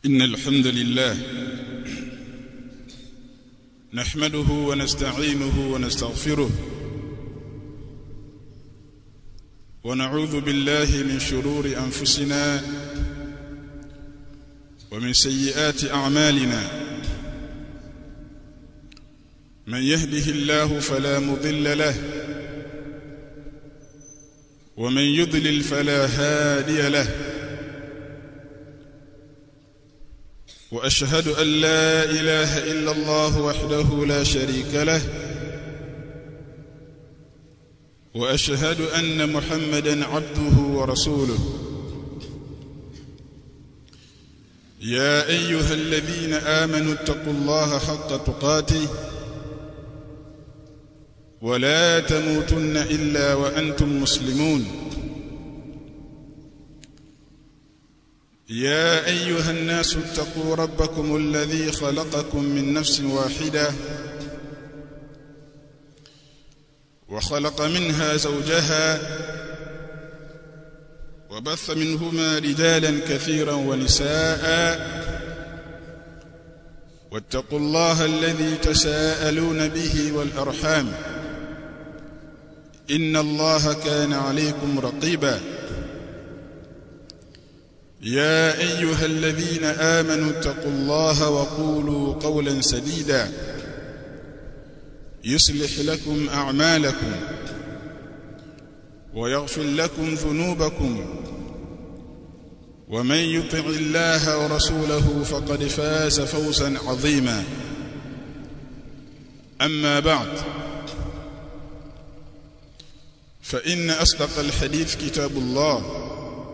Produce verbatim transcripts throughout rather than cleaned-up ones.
إن الحمد لله نحمده ونستعينه ونستغفره ونعوذ بالله من شرور أنفسنا ومن سيئات أعمالنا من يهده الله فلا مضل له ومن يضلل فلا هادي له وأشهد أن لا إله إلا الله وحده لا شريك له وأشهد أن محمدا عبده ورسوله يا أيها الذين آمنوا اتقوا الله حق تقاته ولا تموتن إلا وأنتم مسلمون يا أيها الناس اتقوا ربكم الذي خلقكم من نفس واحدة وخلق منها زوجها وبث منهما رجالا كثيرا ونساء واتقوا الله الذي تساءلون به والأرحام إن الله كان عليكم رقيبا يا أيها الذين آمنوا اتقوا الله وقولوا قولا سديدا يصلح لكم أعمالكم ويغفر لكم ذنوبكم ومن يطع الله ورسوله فقد فاز فوزا عظيما أما بعد فإن أصدق الحديث كتاب الله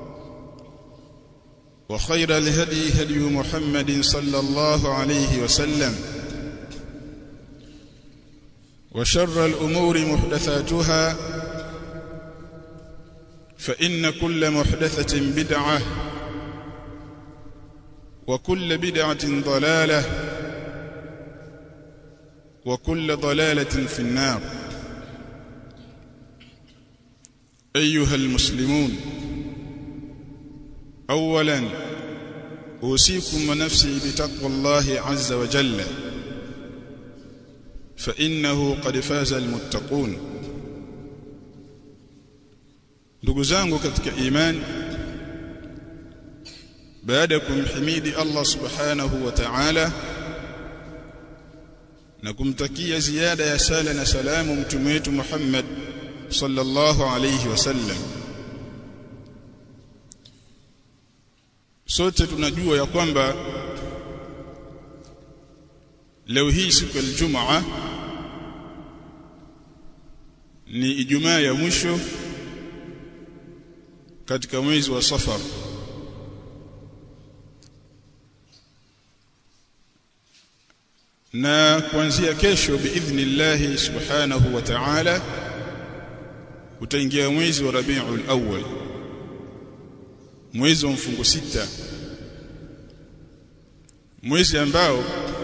وخير الهدي هدي محمد صلى الله عليه وسلم وشر الأمور محدثاتها فإن كل محدثة بدعة وكل بدعة ضلالة وكل ضلالة في النار. أيها المسلمون، أولا أوصيكم ونفسي بتقوى الله عز وجل فإنه قد فاز المتقون. ndugu zangu katika iman, baada ya kumhimidi Allah subhanahu wa ta'ala na kumtakia ziada ya sala na salamu mtume wetu Muhammad sallallahu alayhi wasallam, sote tunajua ya kwamba leo hii siku ya Ijumaa ni Ijumaa ya mwisho katika mwezi wa Safar, na kuanzia kesho biidhnillah subhanahu wa ta'ala utaingia mwezi wa Rabiul Awwal, mwezi wa mfungo sita, mwezi ambao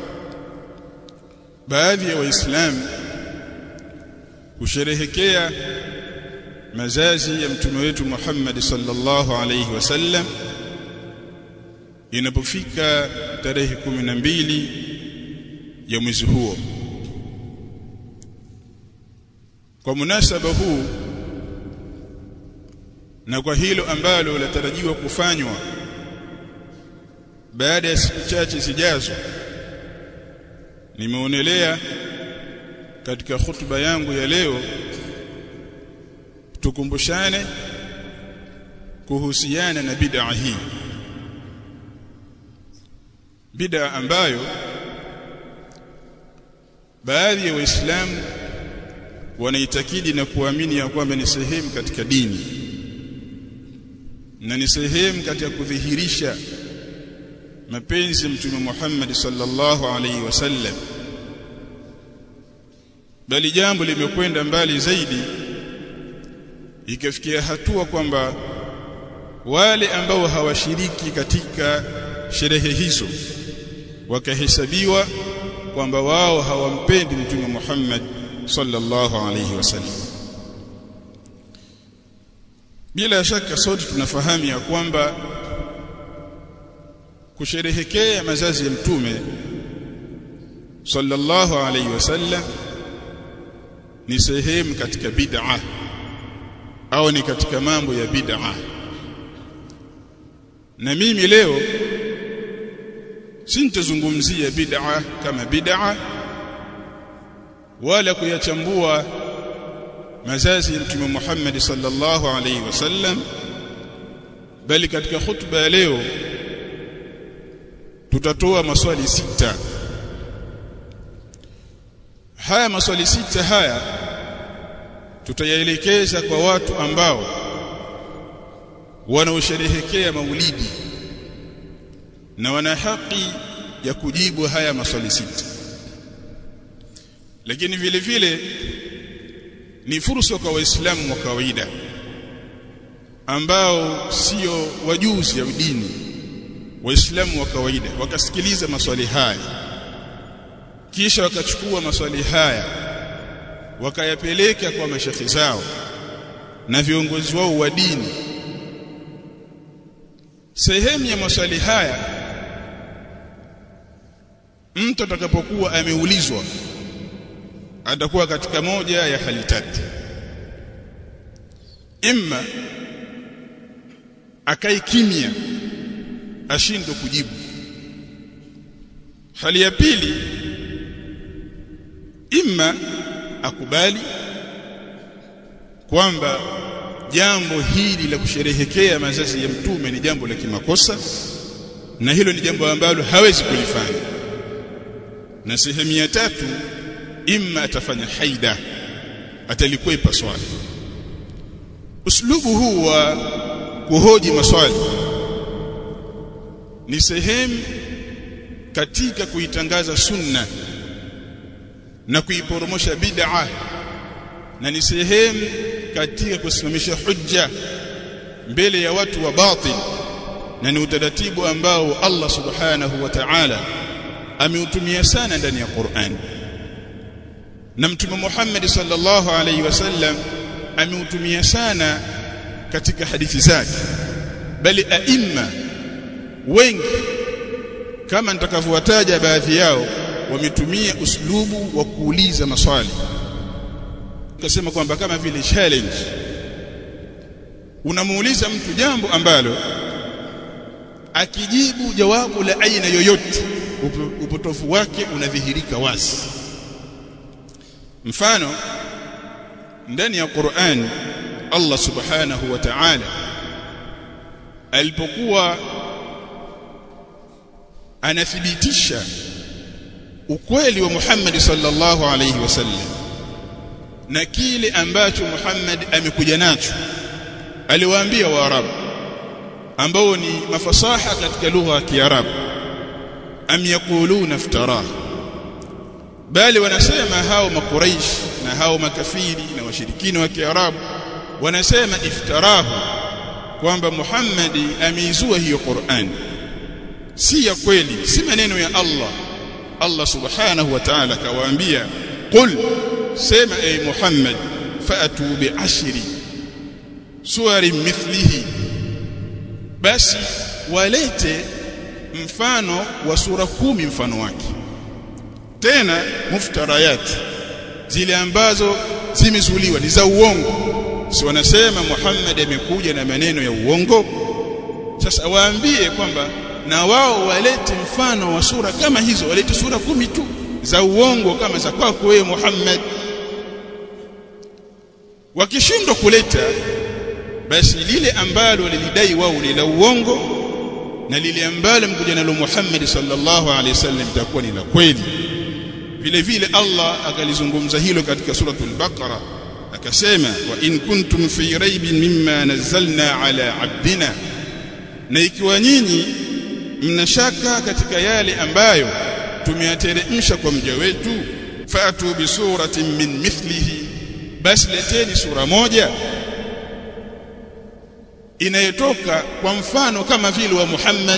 baadhi ya waislamu kusherehekea mazazi ya mtume wetu Muhammad sallallahu alayhi wasallam inapofika tarehe kumi na mbili ya mwezi huo. Kwa munasaba huu na kwa hilo ambalo latarajiwa kufanywa baada ya siku chache zijazo, nimeonelea katika hutuba yangu ya leo tukumbushane kuhusiana na bid'a hii, bid'a ambayo baadhi ya waislamu wanaitakidi na kuamini ya kwamba ni sehemu katika dini na ni sehemu katika kudhihirisha mapenzi ya mtume Muhammad sallallahu alaihi wasallam, bali jambo limekwenda mbali zaidi ikafikia hatua kwamba wale ambao hawashiriki katika sherehe hizo wakahesabiwa kwamba wao hawampendi mtume Muhammad sallallahu alaihi wasallam. Bila shaka sote tunafahamu ya kwamba kusherehekea mazazi ya mtume sallallahu alayhi wasallam ni sehemu katika bid'a au ni katika mambo ya bid'a. Na mimi leo sintazungumzia bid'a kama bid'a wala kuyachambua mazazi ya mtume Muhammad sallallahu alayhi wasallam, bali katika khutba ya leo tutatoa maswali sita. Haya maswali sita haya tutayaelekeza kwa watu ambao wanaosherehekea maulidi na wana haki ya kujibu haya maswali sita. Lakini vile vile ni fursa kwa waislamu wa kawaida ambao sio wajuzi wa dini, waislamu wa kawaida wakasikiliza maswali haya kisha wakachukua maswali haya wakayapeleka kwa mashekhi zao na viongozi wao wa dini. Sehemu ya maswali haya mtu atakapokuwa ameulizwa atakuwa katika moja ya hali tatu: imma akai kimya ashindwe kujibu, hali ya pili imma akubali kwamba jambo hili la kusherehekea mazazi ya mtume ni jambo la kimakosa na hilo ni jambo ambalo hawezi kulifanya, na sehemu ya tatu imma atafanya haida, atalikwepa swali. Uslubu huu wa kuhoji maswali ni sehemu katika kuitangaza sunna na kuiporomosha bid'a, na ni sehemu katika kusimamisha hujja mbele ya watu wa batil, na ni utaratibu ambao Allah subhanahu wa ta'ala ameutumia sana ndani ya Qur'an, na mtume Muhammad sallallahu alayhi wasallam ameutumia sana katika hadithi zake, bali aima wengi kama nitakavyowataja baadhi yao wametumia uslubu wa kuuliza maswali. Ukasema kwamba kama vile challenge, unamuuliza mtu jambo ambalo akijibu jawabu la aina yoyote upotofu wake unadhihirika wazi. Mfano, ndani ya Qur'an Allah subhanahu wa ta'ala alipokuwa anathibitisha ukweli wa Muhammad sallallahu alayhi wasallam na kile ambacho Muhammad amekuja nacho, aliwaambia Waarabu ambao ni mafasaha katika lugha ya Kiarabu, am yaquluna iftara, bali wanasema hao makuraish na hao makafiri na washirikina wa Kiarabu wanasema iftarahu, kwamba Muhammad ameizua hiyo Qur'an, si ya kweli, si maneno ya Allah. Allah subhanahu wa ta'ala kawaambia, qul, sema ay Muhammad, fa'atu bi'ashri suwari mithlihi, basi walete mfano wa sura kumi mfano wake, tena muftarayat, zile ambazo zimezuliwa ni za uongo. Si wanasema Muhammad amekuja na maneno ya uongo? Sasa waambie kwamba na wao walete mfano wa sura kama hizo, walete sura kumi tu za uongo kama za kwako wewe Muhammad. Wakishindwa kuleta, basi lile ambalo walidai wao ni la uongo na lile ambalo mkuja nalo Muhammad sallallahu alaihi wasallam litakuwa ni la kweli. Vile vile Allah akalizungumza hilo katika suratul Baqara, akasema wa in kuntum fi raibin mimma nazzalna ala abdina, na ikiwa nyinyi mnashaka katika yale ambayo tumeyateremsha kwa mja wetu, fa'atu bi suratin min mithlihi, basi leteni sura moja inayotoka kwa mfano kama vile wa Muhammad.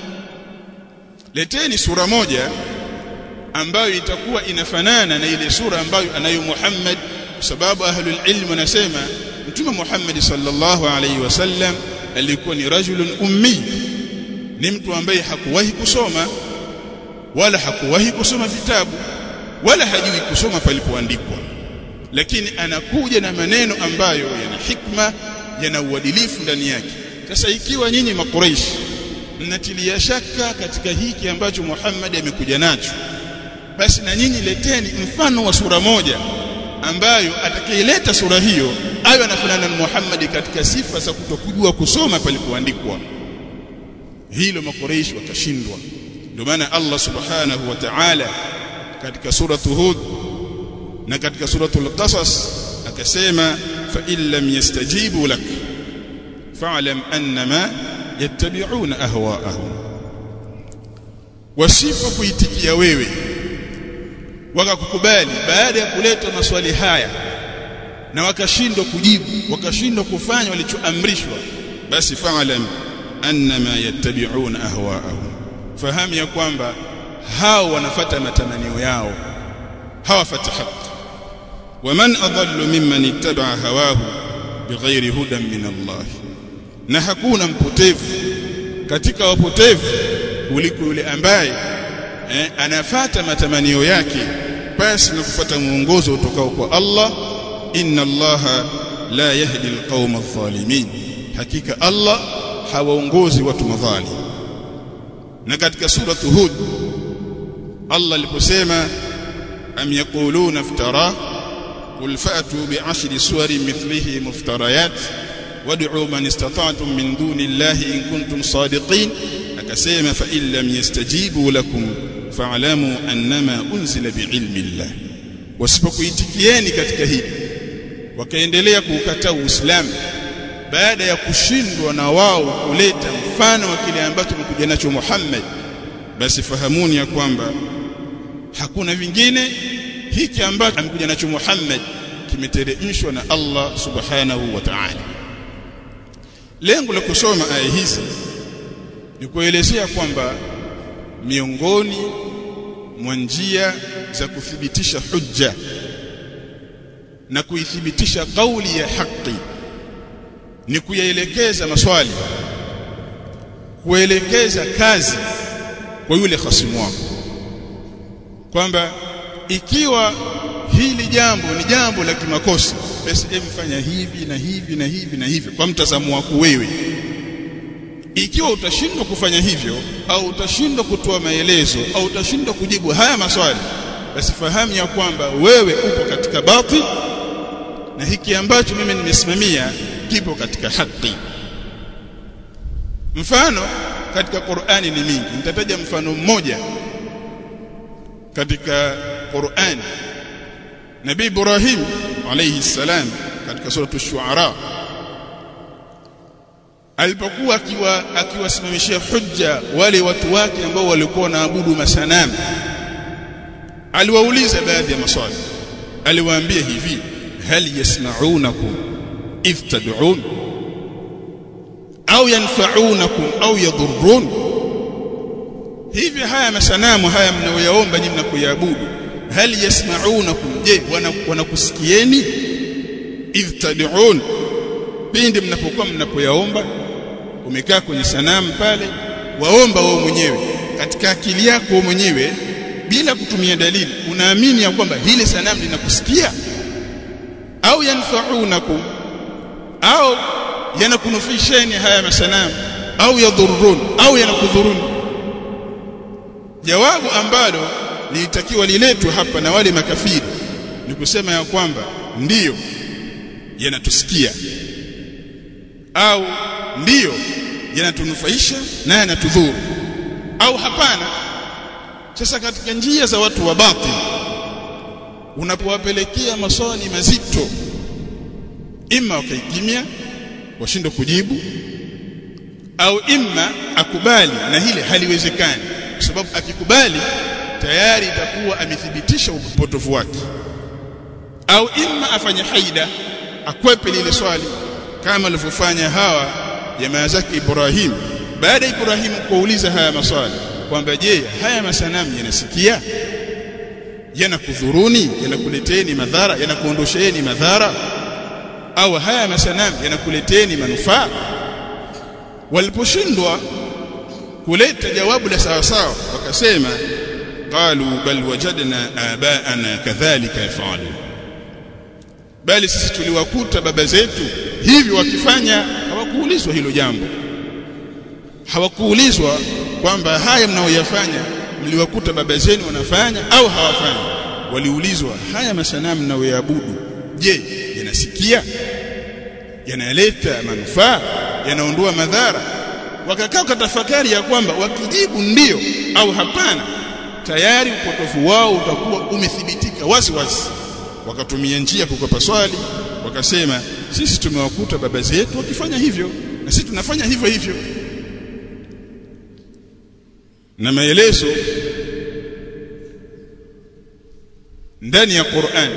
Leteni sura moja ambayo itakuwa inafanana na ile sura ambayo anayo Muhammad, kwa sababu ahlul ilm wanasema mtume Muhammad sallallahu alayhi wasallam alikuwa ni rajulun ummi, ni mtu ambaye hakuwahi kusoma wala hakuwahi kusoma vitabu wala hajui kusoma palipoandikwa, lakini anakuja na maneno ambayo yana hikma, yana uadilifu ndani yake. Sasa ikiwa nyinyi Makuraish mnatilia shaka katika hiki ambacho Muhammad amekuja nacho, basi na nyinyi leteni mfano wa sura moja ambayo atakayeleta sura hiyo awe anafanana na Muhammad katika sifa za kutokujua kusoma palipoandikwa. Hilo Makuraish wakashindwa. Ndio maana Allah subhanahu wa ta'ala katika suratu Hud na katika suratul Qasas akasema, fa illam yastajibu lak fa'lam annama yattabi'una ahwa'ahum, wasipokuitikia wewe wakakukubali baada ya kuleta maswali haya na wakashindwa kujibu, wakashindwa kufanya walichoamrishwa, basi fa'lam annama yattabi'una ahwa'ahum, fahamu ya kwamba hao wanafuata matamanio yao, hawafati haki. Waman adallu mimman ittaba'a hawahu bighairi hudan min Allah, na hakuna mpotevu katika wapotevu kuliko yule ambaye eh, anafuata matamanio yake basi na kufuata mwongozo utokao kwa Allah. Inna Allaha la yahdi alqawma adh-dhalimin, hakika Allah hawaongozi watu madhalim. Na katika suratu Hud Allah aliposema, am yaquluna iftara qul fa'tu bi'ashri suwarin mithlihi muftarayat wad'u man istata'tum min duni Allahi in kuntum sadiqin, akasema fa in lam yastajibu lakum fa'lamu annama unzila bi'ilmi Allah. Wasipokuitikieni katika hili, wakaendelea kuukataa Uislamu baada ya kushindwa na wao kuleta mfano wa kile ambacho mkuja nacho Muhammad, basi fahamuni ya kwamba hakuna vingine, hiki ambacho amekuja nacho Muhammad kimeteremshwa na Allah subhanahu wa ta'ala. Lengo la kusoma aya hizi ni kuelezea kwamba miongoni mwa njia za kuthibitisha hujja na kuithibitisha kauli ya haki ni kuyaelekeza maswali, kuelekeza kazi kwa yule khasimu wako, kwamba ikiwa hili jambo ni jambo la kimakosa, basi emfanya hivi na hivi na hivi na hivi kwa mtazamo wako wewe. Ikiwa utashindwa kufanya hivyo au utashindwa kutoa maelezo au utashindwa kujibu haya maswali, basi fahamu ya kwamba wewe upo katika batil na hiki ambacho mimi nimesimamia kipo katika haki. Mfano katika Qur'ani ni mingi, nitataja mfano mmoja katika Qur'ani. Nabii Ibrahim alayhi salam katika sura ash-Shu'ara alipokuwa akiwa akiwasimamishia hujja wale watu wake ambao walikuwa wanaabudu masanamu, aliwauliza baadhi ya maswali. Aliwaambia hivi, hal yasma'unakum idh tad'un au yanfa'unakum au yadhurrun, hivi haya masanamu haya mnaoyaomba nyinyi mnakuabudu, hal yasma'unakum, je wanakusikieni? Idh tad'un, pindi mnapokuwa mnapoyaomba, umekaa kwenye sanamu pale waomba wewe mwenyewe katika akili yako wewe mwenyewe bila kutumia dalili, unaamini ya kwamba hili sanamu linakusikia? Au yanfa'unakum, au yanakunufisheni haya masanamu, au yadhurrun, au yanakudhurun. Jawabu ambalo lilitakiwa liletwe hapa na wale makafiri ni kusema ya kwamba ndiyo yanatusikia, au ndiyo yanatunufaisha na yanatudhuru, au hapana. Sasa katika njia za watu wa batil, unapowapelekea maswali mazito, imma wakaikimia washindwe kujibu, au imma akubali na hile haliwezekani, kwa sababu akikubali tayari itakuwa amethibitisha upotofu wake, au imma afanye haida, akwepe lile swali kama alivyofanya hawa jamaa zake Ibrahim. Baada ya Ibrahim kuuliza haya maswali kwamba je, haya masanamu yanasikia, yanakudhuruni, yanakuleteni madhara, yanakuondosheeni madhara, au haya masanamu yanakuleteni manufaa? Waliposhindwa kuleta jawabu la sawa sawa, wakasema qalu bal wajadna abaana kadhalika yafalu, bali sisi tuliwakuta baba zetu hivi wakifanya. Hawakuulizwa hilo jambo, hawakuulizwa kwamba haya mnaoyafanya mliwakuta baba zenu wanafanya au hawafanyi. Waliulizwa haya masanamu mnaoyaabudu, je, yanasikia, yanaleta manufaa, yanaondoa madhara? Wakakaa katafakari ya kwamba wakijibu ndio au hapana, tayari upotofu wao utakuwa umethibitika wazi wazi. Wakatumia njia kukopa swali, wakasema sisi tumewakuta baba zetu wakifanya hivyo na sisi tunafanya hivyo hivyo. Na maelezo ndani ya Qur'an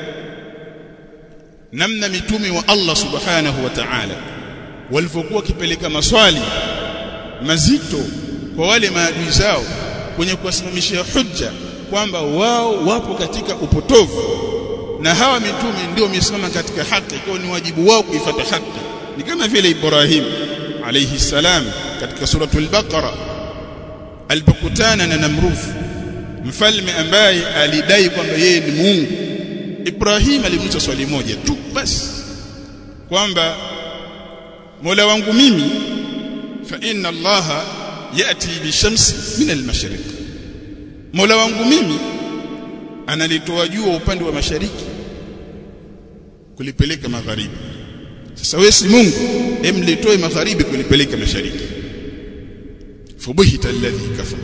namna mitume wa Allah subhanahu wa ta'ala walivyokuwa kipeleka maswali mazito kwa wale maadui zao kwenye kuwasimamishia hujja kwamba wao wapo katika upotovu na hawa mitume ndio wamesimama katika haki, kwa ni wajibu wao kuifuata haki. Ni kama vile Ibrahim alayhi salam katika suratul Baqara alipokutana na Namrud, mfalme ambaye alidai kwamba yeye ni Mungu. Ibrahim alimuuliza swali moja tu basi, kwamba Mola wangu mimi, fa inna Allaha yati bishamsi min al-mashriq, Mola wangu mimi analitoa jua upande wa mashariki kulipeleka magharibi. Sasa wewe si Mungu, emlitoe magharibi kulipeleka mashariki. Fubuhita alladhi kafara.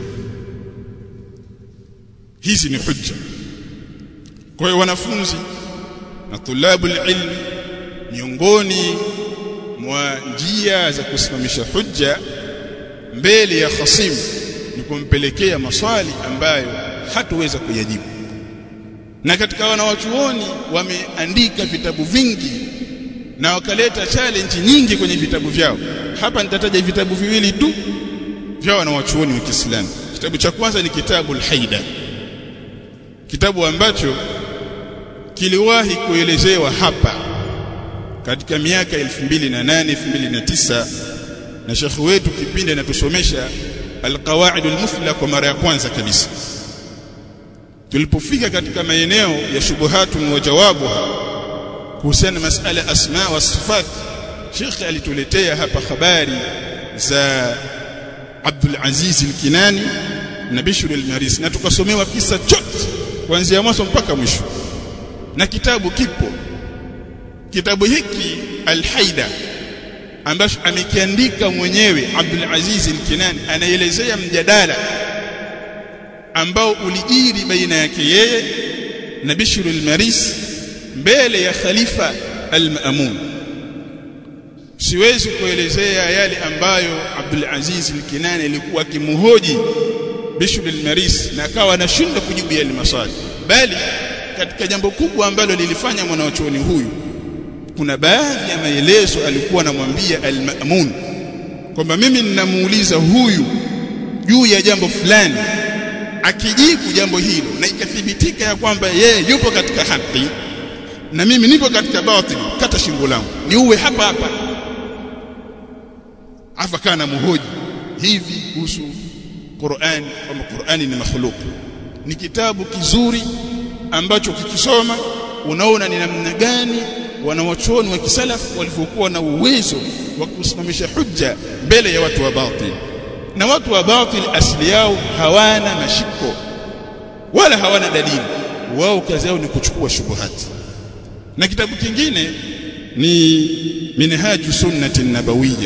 Hizi ni hujja. Kwa hiyo wanafunzi na tulabu ilm, miongoni mwa njia za kusimamisha hujja mbele ya khasimu ni kumpelekea maswali ambayo hatuweza kuyajibu. Na katika wanawachuoni wameandika vitabu vingi na wakaleta challenge nyingi kwenye vitabu vyao. Hapa nitataja vitabu viwili tu vya wanawachuoni wa Kiislamu. Kitabu cha kwanza ni kitabu al-Haida, kitabu ambacho kiliwahi kuelezewa hapa katika miaka elfu mbili na nane elfu mbili na tisa na shekhi wetu kipindi anatusomesha al-Qawaid al-Muthla kwa mara ya kwanza kabisa. Tulipofika katika maeneo ya shubuhatun wa jawabu kuhusiana na masala asma wa sifat, shekhi alituletea hapa habari za Abdul Aziz al-Kinani na Bishr al-Marisi, na tukasomewa kisa chote kuanzia mwanzo mpaka mwisho. Na kitabu kipo, kitabu hiki al-Haida ambacho amekiandika mwenyewe Abdul Aziz al-Kinani, anaelezea mjadala ambao ulijiri baina yake yeye na Bishr al-Marisi mbele ya Khalifa al-Ma'mun. Siwezi kuelezea yale ambayo Abdul Aziz al-Kinani alikuwa kimhoji Bishr al-Marisi na akawa anashinda kujibu yale maswali, bali katika jambo kubwa ambalo lilifanya mwanachuoni huyu, kuna baadhi ya maelezo alikuwa anamwambia al-Ma'mun kwamba mimi ninamuuliza huyu juu ya jambo fulani, akijibu jambo hilo na ikathibitika ya kwamba yeye yupo katika haki na mimi nipo katika batili, kata shingo langu niuwe hapa hapa. Afakana muhoji hivi kuhusu Qur'an, kwamba Qur'ani ni makhluq. Ni kitabu kizuri ambacho kikisoma unaona ni namna gani wanawachuoni wa kisalafu walivyokuwa na uwezo wa kusimamisha hujja mbele ya watu wa batil. Na watu wa batil asili yao hawana mashiko wala hawana dalili, wao kazi yao ni kuchukua shubuhati. Na kitabu kingine ni Minhaju Sunnati Nabawiyya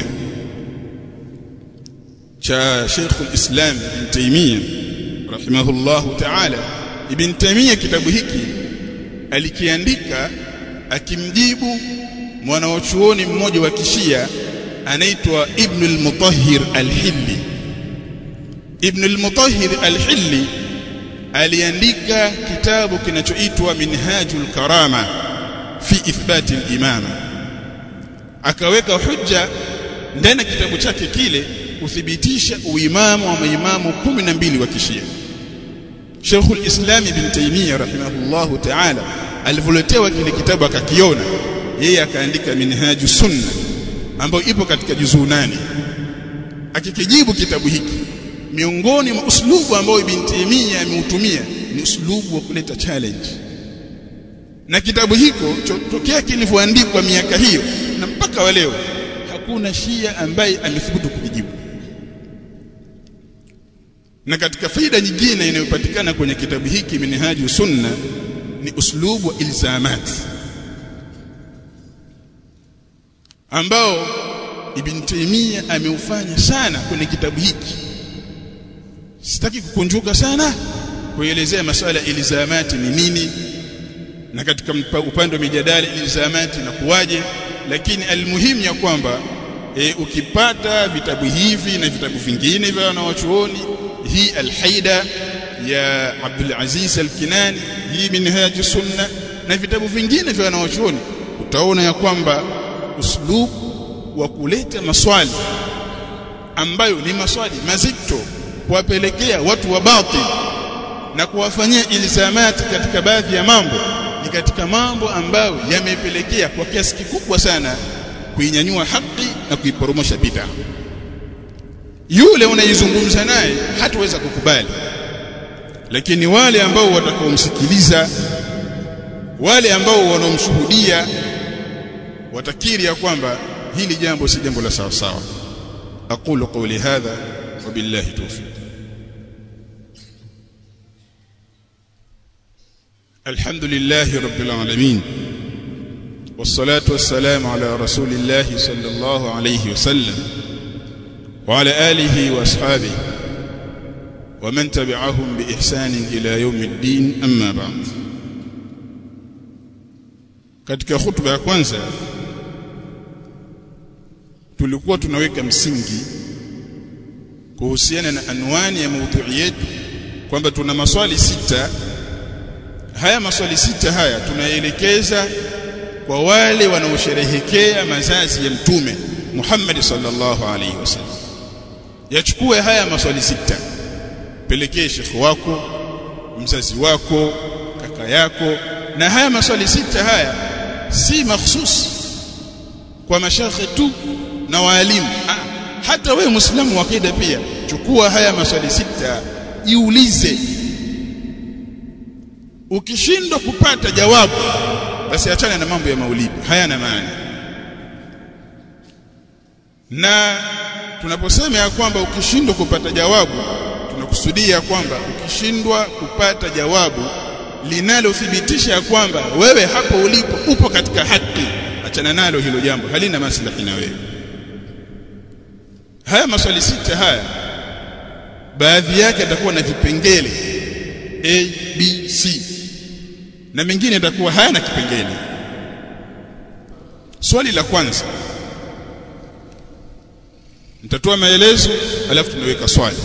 cha Sheikh al-Islam Ibn Taymiyyah rahimahullahu ta'ala. Ibn Taymiyyah kitabu hiki alikiandika akimjibu mwanachuoni mmoja wa Kishia anaitwa Ibn al-Mutahhir al-Hilli. Ibn al-Mutahhir al-Hilli aliandika kitabu kinachoitwa Minhajul Karama fi ithbati al-imama, akaweka hujja ndani ya kitabu chake kile kuthibitisha uimamu wa maimamu kumi na mbili wa Kishia. Sheikh al-Islam Ibn Taymiyyah rahimahullahu ta'ala alivoletewa kile kitabu akakiona, yeye akaandika Minhaju Sunna ambayo ipo katika juzuu nane. Akikijibu kitabu hiki miongoni mwa uslubu ambao Ibn Taymiyyah ameutumia ni uslubu wa kuleta challenge. Na kitabu hiko tokea kilivyoandikwa miaka hiyo na mpaka wa leo hakuna Shia ambaye amethubutu kujibu. Na katika faida nyingine inayopatikana kwenye kitabu hiki Minhaju Sunna ni uslubu wa ilzamat ambao Ibn Taymiyyah ameufanya sana kwenye kitabu hiki. Sitaki kukunjuka sana kuelezea masuala ilzamati ni nini na katika upande wa mijadala ilzamati na kuwaje, lakini almuhimu ya kwamba e, ukipata vitabu hivi na vitabu vingine vya wanawachuoni, hii Al-Haida ya Abdul Aziz Al-Kinani, hii Minhaj Sunna na vitabu vingine vya wanawachuoni, utaona ya kwamba uslub wa kuleta maswali ambayo ni maswali mazito kuwapelekea watu wa batil na kuwafanyia ilzamati katika baadhi ya mambo ni katika mambo ambayo yamepelekea kwa kiasi kikubwa sana kuinyanyua haki na kuiporomosha bid'a. Yule unayezungumza naye hataweza kukubali, lakini wale ambao watakaomsikiliza, wale ambao wanomshuhudia watakiri ya kwamba hili jambo si jambo la sawa sawa. Aqulu qawli hadha wa billahi tawfiq. Alhamdulillahi rabbil alamin wassalatu wassalamu ala rasulillahi sallallahu alayhi wasallam wa ala alihi wa ashabihi wa man tabi'ahum bi ihsanin ila yawmiddin, amma ba'd. Katika khutba ya kwanza tulikuwa tunaweka msingi kuhusiana na anwani ya maudhui yetu kwamba tuna maswali sita. Haya maswali sita haya tunaelekeza kwa wale wanaosherehekea mazazi ya Mtume Muhammad sallallahu alaihi wasallam. Yachukue haya maswali sita, pelekee shekhi wako, mzazi wako, kaka yako. Na haya maswali sita haya si mahsus kwa mashekhi tu na walimu, ah, hata wewe Muislamu wa akida pia chukua haya maswali sita, iulize. Ukishindwa kupata jawabu basi achana na mambo ya maulidi, hayana maana. Na tunaposema ya kwamba ukishindwa kupata jawabu, tunakusudia kwamba ukishindwa kupata jawabu linalothibitisha ya kwamba wewe hapo ulipo upo katika haki, achana nalo hilo jambo, halina maslahi na wewe. Haya maswali sita haya baadhi yake yatakuwa na vipengele A, B, C na mengine yatakuwa hayana kipengele. Swali la kwanza nitatoa maelezo alafu tunaweka swali.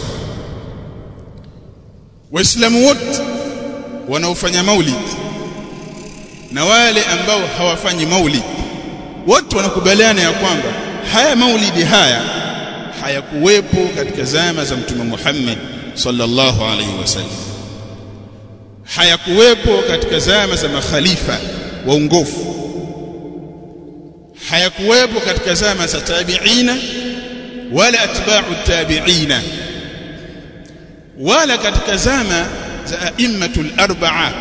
Waislamu wote wanaofanya maulid na wale ambao hawafanyi maulid wote wanakubaliana ya kwamba haya maulidi haya hayakuwepo katika zama za Mtume Muhammad sallallahu alaihi wasallam, hayakuwepo katika zama za makhalifa waongofu, hayakuwepo katika zama za tabi'ina wala atba'u tabi'ina, wala katika zama za a'immatul arba'a.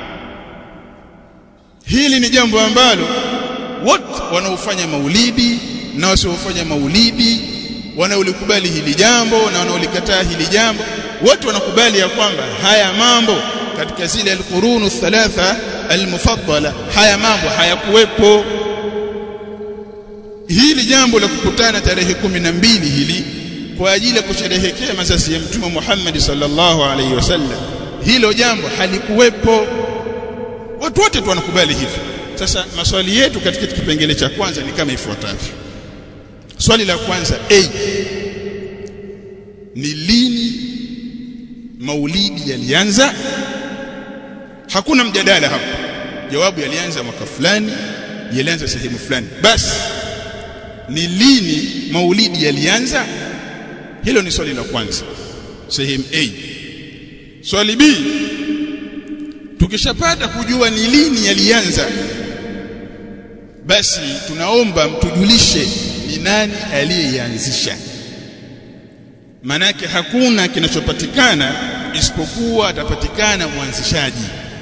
Hili ni jambo ambalo wote wanaofanya maulidi na wasiofanya maulidi, wanaolikubali hili jambo na wanaolikataa hili jambo, wote wanakubali ya kwamba haya mambo katika zile al-qurunu thalatha al-mufaddala, haya mambo hayakuwepo. Hili jambo la kukutana tarehe kumi na mbili hili kwa ajili ya kusherehekea mazazi ya Mtume Muhammad sallallahu alaihi wasallam, hilo jambo halikuwepo. Watu wote tu wanakubali hivi. Sasa maswali yetu katika kipengele cha kwanza ni kama ifuatavyo. Swali la kwanza A, ni lini maulidi yalianza? Hakuna mjadala hapo. Jawabu, yalianza mwaka fulani, yalianza sehemu fulani. Basi ni lini maulidi yalianza? Hilo ni swali la kwanza, sehemu A. Swali B, tukishapata kujua ni lini yalianza, basi tunaomba mtujulishe ni nani aliyeanzisha. manake hakuna kinachopatikana isipokuwa atapatikana mwanzishaji.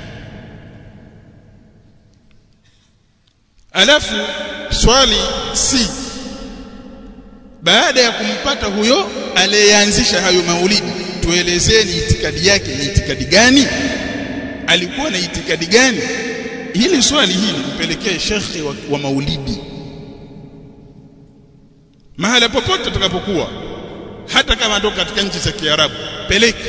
Alafu swali si baada ya kumpata huyo aliyeanzisha hayo maulidi, tuelezeni itikadi yake ni itikadi gani, alikuwa na itikadi gani? Hili swali hili mpelekee shekhi wa, wa maulidi mahala popote tutakapokuwa, hata kama ndo katika nchi za Kiarabu, peleke.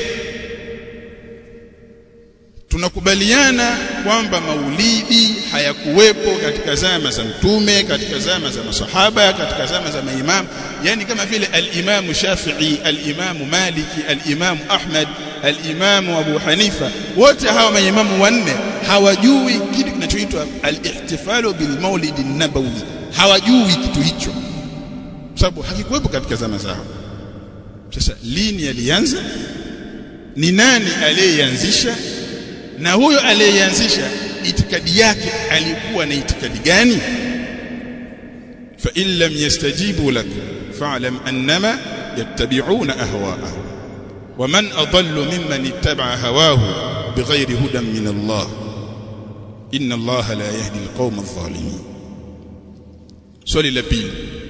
Tunakubaliana kwamba maulidi hayakuwepo katika zama za Mtume, katika zama za masahaba, katika zama za maimamu, yani kama vile al-Imam Shafi'i, al-Imam Maliki, al-Imam Ahmad, al-Imam Abu Hanifa, wote hawa maimamu wanne hawajui kitu kinachoitwa al-ihtifalu bil maulid an-nabawi, hawajui kitu hicho sababu hakikuwepo katika zama zao. Sasa lini alianza? Ni nani aliyeanzisha? Na huyo aliyeanzisha itikadi yake alikuwa na itikadi gani? Fa in lam yastajibu lak fa'lam annama yattabi'una ahwa'ahum wa man adallu mimman ittaba'a hawahu bighayri hudan min Allah inna Allah la yahdi alqawma adh-dhalimin. Swali la pili,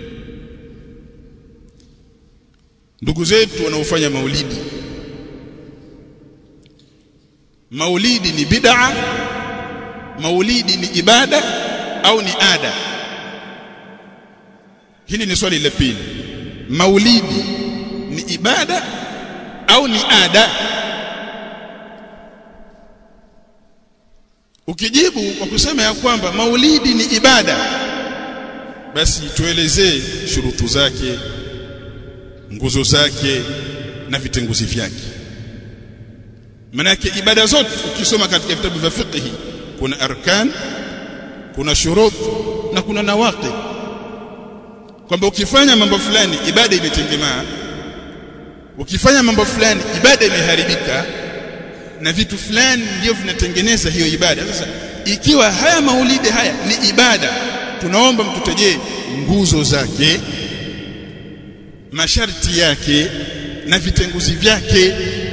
ndugu zetu wanaofanya maulidi, maulidi ni bid'a, maulidi ni ibada au ni ada? Hili ni swali la pili. Maulidi ni ibada au ni ada? Ukijibu kwa kusema ya kwamba maulidi ni ibada, basi tuelezee shurutu zake, nguzo zake na vitenguzi vyake. Manake ibada zote ukisoma katika vitabu vya fiqh kuna arkan, kuna shurut na kuna nawaqid, kwamba ukifanya mambo fulani ibada imetengemaa, ukifanya mambo fulani ibada imeharibika, na vitu fulani ndio vinatengeneza hiyo ibada. Sasa ikiwa haya maulidi haya ni ibada, tunaomba mtutajie nguzo zake, masharti yake na vitenguzi vyake.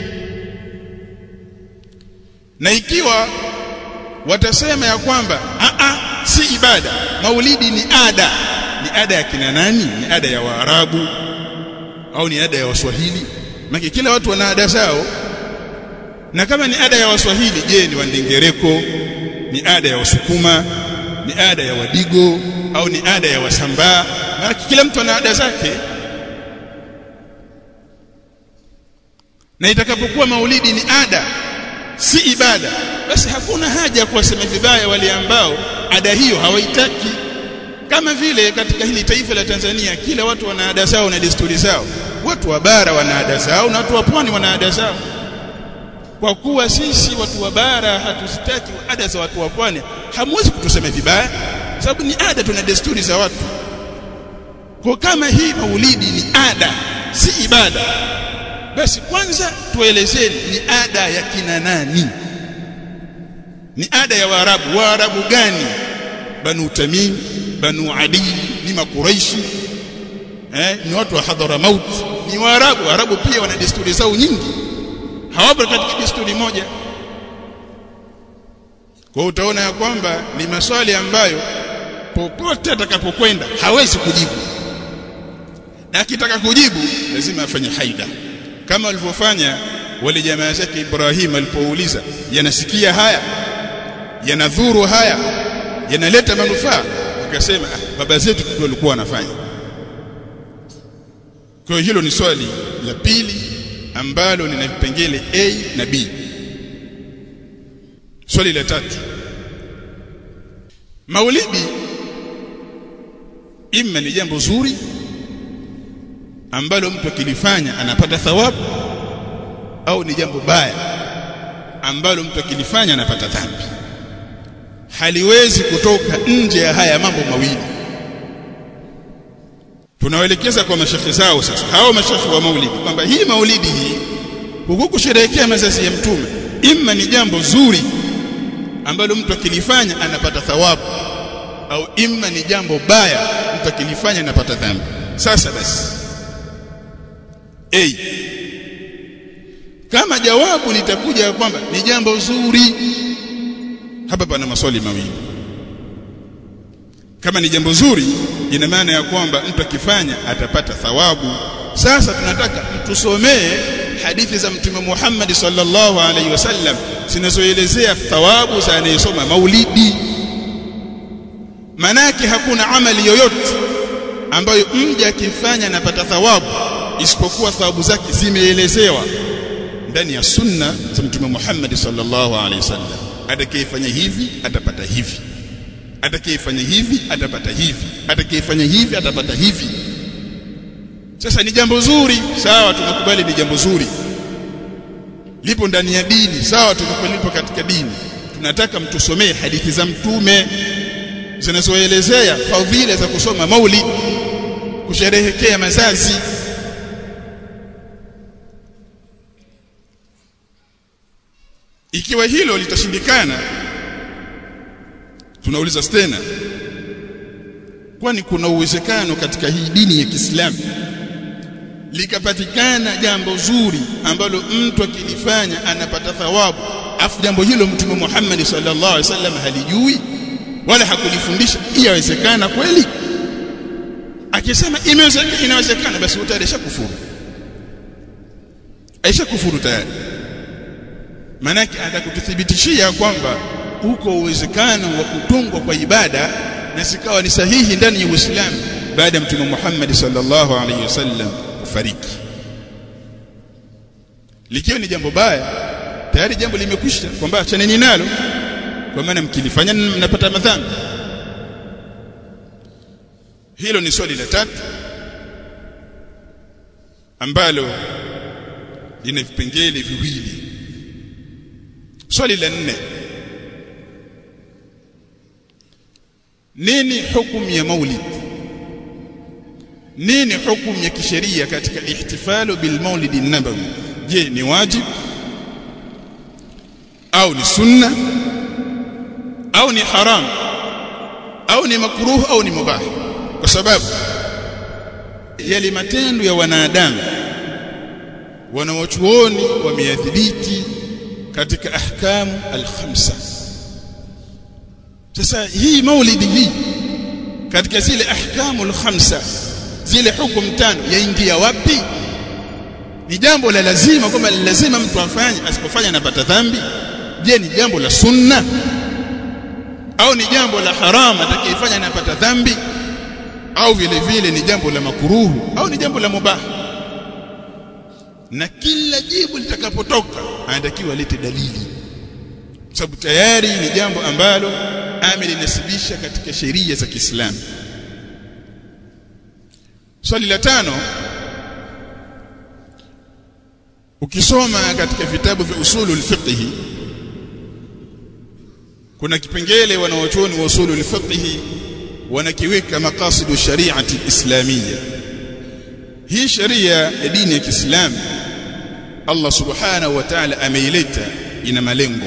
Na ikiwa watasema ya kwamba a a si ibada, maulidi ni ada, ni ada ya kina nani? Ni ada ya Waarabu au ni ada ya Waswahili? Maana kila watu wana ada zao. Na kama ni ada ya Waswahili, je, ni Wandengereko, ni ada ya Wasukuma, ni ada ya Wadigo au ni ada ya Wasambaa? Maana kila mtu ana ada zake. Na itakapokuwa maulidi ni ada, si ibada, basi hakuna haja ya kuwasema vibaya wale ambao ada hiyo hawaitaki. Kama vile katika hili taifa la Tanzania kila watu wana ada zao na desturi zao. Watu wa bara wana ada zao na watu wa pwani wana ada zao. Kwa kuwa sisi watu wa bara hatuzitaki ada za watu wa pwani, hamwezi kutusema vibaya sababu ni ada, tuna desturi za watu. Kwa kama hii maulidi ni ada, si ibada, basi kwanza tuelezeni ni ada ya kina nani? Ni ada ya Waarabu. Waarabu gani? Banu Tamim, Banu Adi, ni Makuraishi, eh, ni watu wa Hadramaut, ni Waarabu. Waarabu pia wana desturi zao nyingi, hawapo katika desturi moja. Kwa utaona ya kwamba ni maswali ambayo popote atakapokwenda hawezi kujibu, na akitaka kujibu lazima afanye haida, kama walivyofanya wale jamaa zake Ibrahim alipouliza, yanasikia haya, yanadhuru haya, yanaleta manufaa? Akasema ah, baba zetu ndio walikuwa wanafanya. Kwa hilo ni swali la pili ambalo lina vipengele A na B. Swali la tatu, maulidi imma ni jambo zuri ambalo mtu akilifanya anapata thawabu, au ni jambo baya ambalo mtu akilifanya anapata dhambi. Haliwezi kutoka nje ya haya mambo mawili. Tunawaelekeza kwa mashekhi zao sasa, hao mashekhi wa maulidi, kwamba hii maulidi hii huku kusherehekea mazazi ya Mtume, imma ni jambo zuri ambalo mtu akilifanya anapata thawabu, au imma ni jambo baya mtu akilifanya anapata dhambi. Sasa basi A. Kama jawabu litakuja kwamba ni jambo zuri, hapa pana maswali mawili. Kama ni jambo zuri, ina maana ya kwamba mtu akifanya atapata thawabu. Sasa tunataka tusomee hadithi za Mtume Muhammad sallallahu alaihi wasallam zinazoelezea thawabu za anayesoma maulidi. Manake hakuna amali yoyote ambayo mja akifanya anapata thawabu isipokuwa thawabu zake zimeelezewa ndani ya sunna za Mtume Muhammad sallallahu alaihi wasallam. Atakayefanya hivi atapata hivi, atakayefanya hivi atapata hivi, atakayefanya hivi atapata hivi. Sasa ni jambo zuri, sawa, tunakubali ni jambo zuri, lipo ndani ya dini, sawa, tunakubali lipo katika dini. Tunataka mtusomee hadithi za Mtume zinazoelezea fadhila za kusoma maulid, kusherehekea mazazi. Ikiwa hilo litashindikana, tunauliza tena, kwani kuna uwezekano katika hii dini ya Kiislamu likapatikana jambo zuri ambalo mtu akilifanya anapata thawabu, afu jambo hilo Mtume Muhammad sallallahu alaihi wasallam halijui wala hakulifundisha? Inawezekana kweli? Akisema imewezekana, inawezekana, basi tayari kufuru, aisha kufuru tayari. Manake atakututhibitishia kwamba uko uwezekano wa kutungwa kwa ibada na sikawa ni sahihi ndani ya Uislamu baada ya Mtume Muhammad sallallahu alaihi wasallam kufariki. Likiwa ni jambo baya, tayari jambo limekwisha, kwamba achaneni nalo, kwa maana mkilifanya mnapata madhambi. Hilo ni swali la tatu ambalo lina vipengele viwili. Swali la nne, nini hukumu ya maulid? Nini hukumu ya kisheria katika ihtifalu bil maulid an-nabawi? Je, ni wajib au ni sunna au ni haram au ni makruh au ni mubah? Kwa sababu yale matendo ya wanadamu wanawachuoni wameyadhibiti katika ahkamu al-khamsa. Sasa hii maulidi hii katika zile ahkamu al-khamsa, zile hukumu tano, yaingia wapi? Ni jambo la lazima kama lazima mtu afanye, asipofanya anapata dhambi? Je, ni jambo la sunna au ni jambo la haram, atakayefanya anapata dhambi? Au vile vile ni jambo la makruhu au ni jambo la mubah? Na kila jibu litakapotoka anatakiwa lete dalili, sababu tayari ni jambo ambalo amelinasibisha katika sheria za Kiislamu. Swali la tano, ukisoma katika vitabu vya usulul fiqh, kuna kipengele wanawachuoni wa usulul fiqh wanakiweka maqasidu shari'ati islamiyya. Hii sharia ya dini ya Kiislamu Allah subhanahu wa ta'ala ameileta, ina malengo.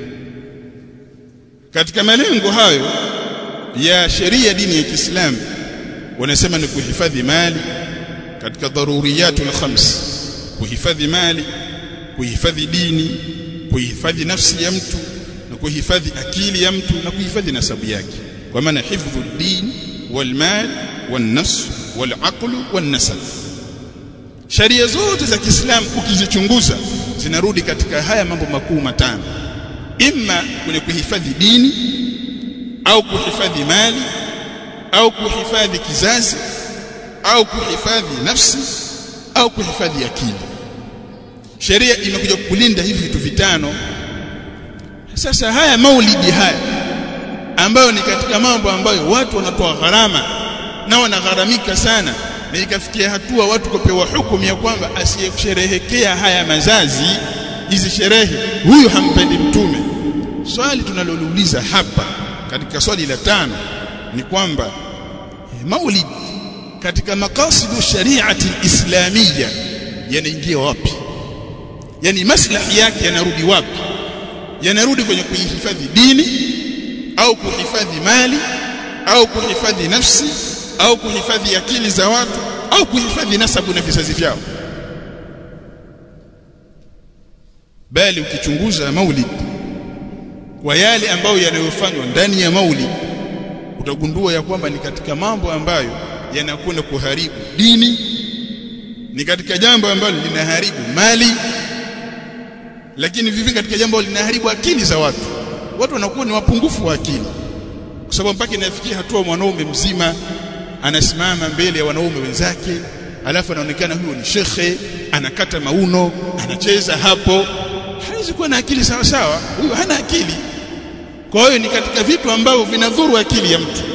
Katika malengo hayo ya sheria dini ya Kiislamu wanasema ni kuhifadhi mali katika daruriyatul khams, kuhifadhi mali, kuhifadhi dini, kuhifadhi nafsi ya mtu na kuhifadhi akili ya mtu na kuhifadhi nasabu yake, kwa maana hifdhu din wal mal wan nafs wal aql wan nasab. Sharia zote za Kiislamu ukizichunguza zinarudi katika haya mambo makuu matano: imma kwenye kuhifadhi dini au kuhifadhi mali au kuhifadhi kizazi au kuhifadhi nafsi au kuhifadhi akili. Sheria imekuja kulinda hivi vitu vitano. Sasa haya maulidi haya ambayo ni katika mambo ambayo watu wanatoa gharama na wanagharamika sana, na ikafikia hatua watu kupewa hukumu ya kwamba asiyekusherehekea haya mazazi, hizi sherehe, huyu hampendi Mtume. Swali tunalolouliza hapa katika swali la tano ni kwamba maulid katika makasidu shari'ati islamiyya yanaingia wapi? Yani maslahi yake yanarudi wapi? Yanarudi kwenye kuhifadhi dini au kuhifadhi mali au kuhifadhi nafsi au kuhifadhi akili za watu au kuhifadhi nasabu na vizazi vyao? bali ukichunguza maulid kwa yale ambayo yanayofanywa ndani ya maulid utagundua ya kwamba ni katika mambo ambayo yanakwenda kuharibu dini, ni katika jambo ambalo linaharibu mali, lakini vivi katika jambo linaharibu akili za watu. Watu wanakuwa ni wapungufu wa akili, kwa sababu mpaka inafikia hatua mwanaume mzima anasimama mbele ya wanaume wenzake, alafu anaonekana huyo ni shekhe, anakata mauno, anacheza hapo. Hawezi kuwa na akili sawa sawa, huyo hana akili. Kwa hiyo ni katika vitu ambavyo vinadhuru akili ya mtu.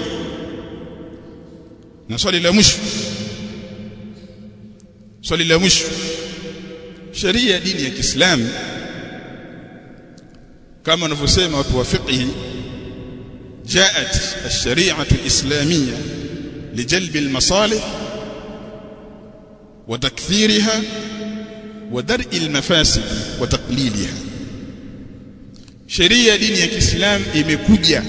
Na swali la mwisho, swali la mwisho, sheria ya dini ya Kiislamu kama wanavyosema watu wa fiqh, jaat ash-shari'atu al-islamiyya lijalb al-masalih wa takthiriha wa dar'i al-mafasid wa taqliliha. Sheria ya dini ya Kiislamu imekuja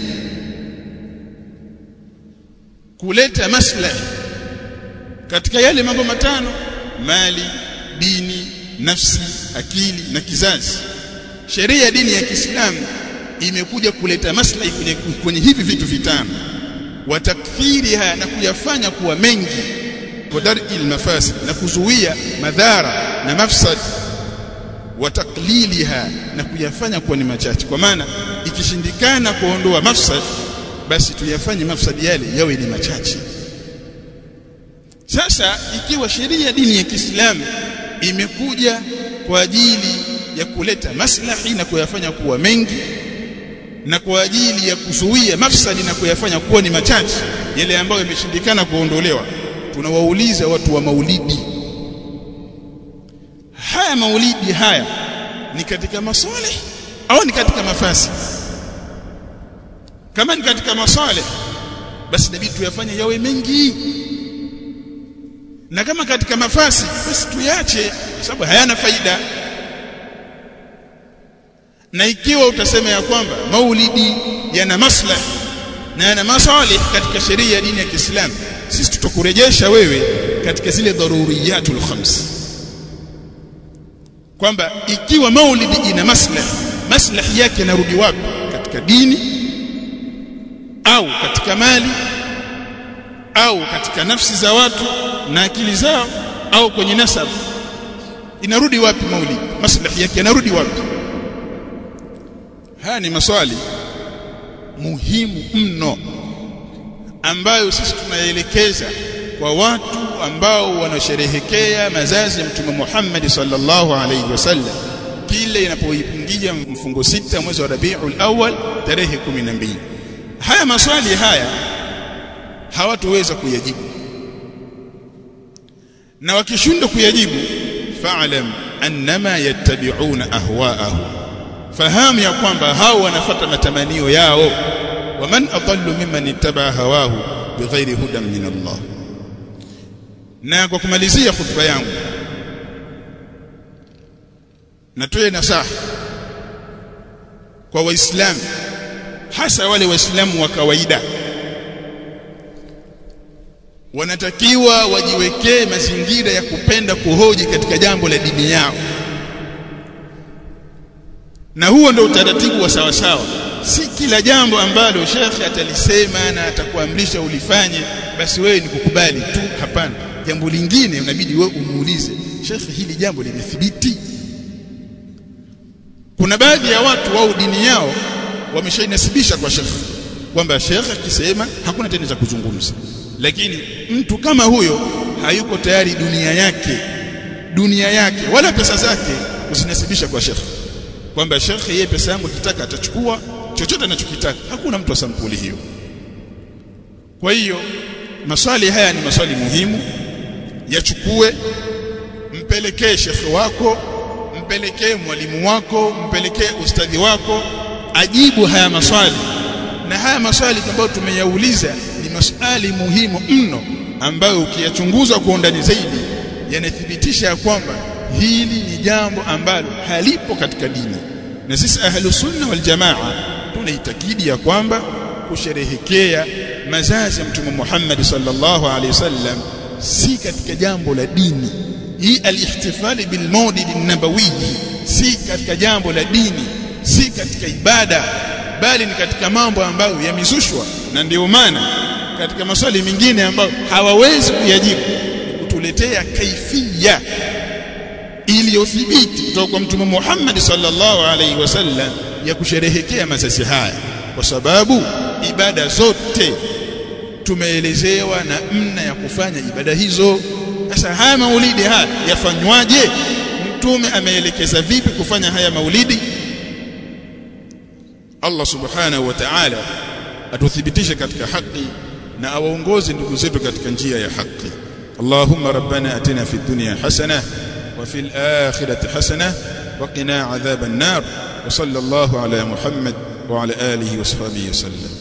kuleta maslahi katika yale mambo matano: mali, dini, nafsi, akili na kizazi. Sheria ya dini ya Kiislamu imekuja kuleta maslahi kwenye, kwenye hivi vitu vitano, wa takthiriha, na kuyafanya kuwa mengi, wa dar'il mafasid, na kuzuia madhara na mafsad, wa taqliliha, na kuyafanya kuwa ni machache. Kwa maana ikishindikana kuondoa mafsad, basi tuyafanye mafsadi yale yawe ni machache. Sasa ikiwa sheria ya dini ya Kiislamu imekuja kwa ajili ya kuleta maslahi na kuyafanya kuwa mengi, na kwa ajili ya kuzuia mafsadi na kuyafanya kuwa ni machache, yale ambayo yameshindikana kuondolewa, tunawauliza watu wa maulidi, haya maulidi haya ni katika masalih au ni katika mafasi? Kama ni katika masalih, basi inabidi tuyafanye yawe mengi, na kama katika mafasi, basi tuyache, kwa sababu hayana faida. Na ikiwa utasema ya kwamba maulidi yana maslahi na yana masalih katika sheria ya dini ya Kiislamu, sisi tutakurejesha wewe katika zile daruriyatul khams, kwamba ikiwa maulidi ina maslahi, maslahi yake yanarudi wapi? Katika dini au katika mali au katika nafsi za watu na akili zao au kwenye nasab? Inarudi wapi maulidi? Maslahi yake yanarudi wapi? Haya ni maswali muhimu mno ambayo sisi tunaelekeza kwa watu ambao wanasherehekea mazazi ya Mtume Muhammad sallallahu alaihi wasallam kile inapoingia mfungo sita mwezi wa Rabiul Awwal tarehe kumi na mbili. Haya maswali haya hawatoweza kuyajibu, na wakishindwa kuyajibu, fa'lam annama yattabi'una ahwa'ahum, fahamu ya kwamba hao wanafuata matamanio yao. Wa man adallu mimman ittaba hawahu bighairi hudan min Allah. Na kwa kumalizia khutba yangu, natoe nasaha kwa Waislamu, hasa wale Waislamu wa kawaida. Wanatakiwa wajiwekee mazingira ya kupenda kuhoji katika jambo la dini yao, na huo ndio utaratibu wa sawa sawa. Si kila jambo ambalo shekhi atalisema na atakuamrisha ulifanye basi wewe ni kukubali tu. Hapana, jambo lingine unabidi wewe umuulize shekhi, hili jambo limethibiti? Kuna baadhi ya watu wao dini yao wameshainasibisha kwa shekhi, kwamba shekhi akisema hakuna tena cha kuzungumza. Lakini mtu kama huyo hayuko tayari dunia yake dunia yake wala pesa zake usinasibisha kwa shekhi, kwamba shekhi yeye pesa yangu kitaka atachukua chochote anachokitaka. Hakuna mtu wa sampuli hiyo. Kwa hiyo maswali haya ni maswali muhimu, yachukue, mpelekee shekhi wako, mpelekee mwalimu wako, mpelekee ustadhi wako, ajibu haya maswali. Na haya maswali ambayo tumeyauliza ni maswali muhimu mno, ambayo ukiyachunguza kwa undani zaidi yanathibitisha kwamba hili ni jambo ambalo halipo katika dini. Na sisi ahlus sunna wal jamaa tunaitakidi ya kwamba kusherehekea mazazi ya Mtume Muhammad sallallahu alaihi wasallam si katika jambo la dini. Hii al-ihtifali bil maulid an-nabawi si katika jambo la dini, si katika ibada, bali ni katika mambo ambayo yamezushwa. Na ndio maana katika maswali mengine ambayo hawawezi kuyajibu kutuletea kaifia iliyothibiti kutoka kwa Mtume Muhammad sallallahu alaihi wasallam ya kusherehekea masasi haya, kwa sababu ibada zote tumeelezewa na namna ya kufanya ibada hizo. Sasa haya maulidi haya yafanywaje? Mtume ameelekeza vipi kufanya haya maulidi? Allah subhanahu wa ta'ala atuthibitishe katika haki na awaongoze ndugu zetu katika njia ya haki. Allahumma rabbana atina fid dunya hasana wa fil akhirati hasana wa qina adhaban nar wa sallallahu ala Muhammad wa ala alihi wa sahbihi wasallam.